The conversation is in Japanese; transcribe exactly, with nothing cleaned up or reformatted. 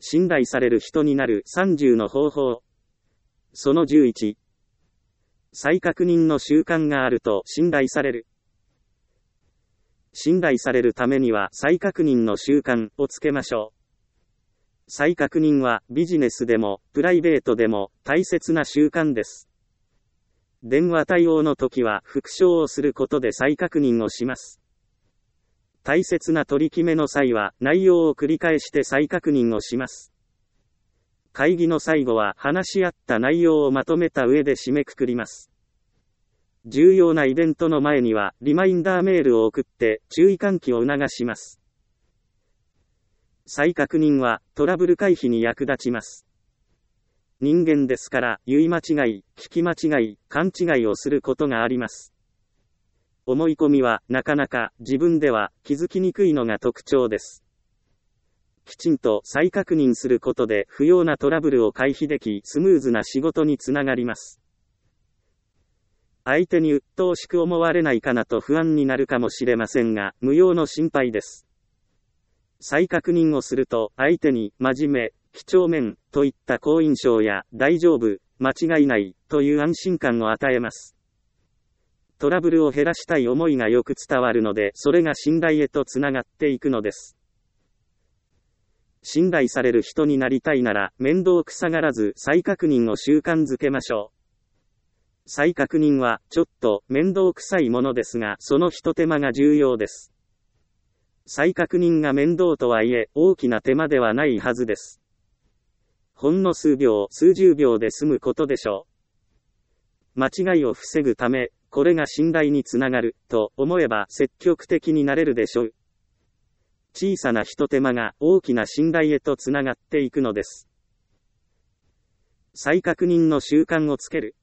信頼される人になるさんじゅうの方法。そのじゅういち。再確認の習慣があると信頼される。信頼されるためには再確認の習慣をつけましょう。再確認はビジネスでもプライベートでも大切な習慣です。電話対応の時は復唱をすることで再確認をします。大切な取り決めの際は内容を繰り返して再確認をします。会議の最後は話し合った内容をまとめた上で締めくくります。重要なイベントの前にはリマインダーメールを送って注意喚起を促します。再確認はトラブル回避に役立ちます。人間ですから言い間違い、聞き間違い、勘違いをすることがあります。思い込みはなかなか自分では気づきにくいのが特徴です。きちんと再確認することで不要なトラブルを回避でき、スムーズな仕事につながります。相手に鬱陶しく思われないかなと不安になるかもしれませんが、無用の心配です。再確認をすると、相手に真面目、几帳面といった好印象や大丈夫、間違いないという安心感を与えます。トラブルを減らしたい思いがよく伝わるので、それが信頼へとつながっていくのです。信頼される人になりたいなら、面倒くさがらず再確認を習慣づけましょう。再確認はちょっと面倒くさいものですが、その一手間が重要です。再確認が面倒とはいえ、大きな手間ではないはずです。ほんの数秒、数十秒で済むことでしょう。間違いを防ぐため、これが信頼につながると思えば積極的になれるでしょう。小さな一手間が大きな信頼へとつながっていくのです。再確認の習慣をつける。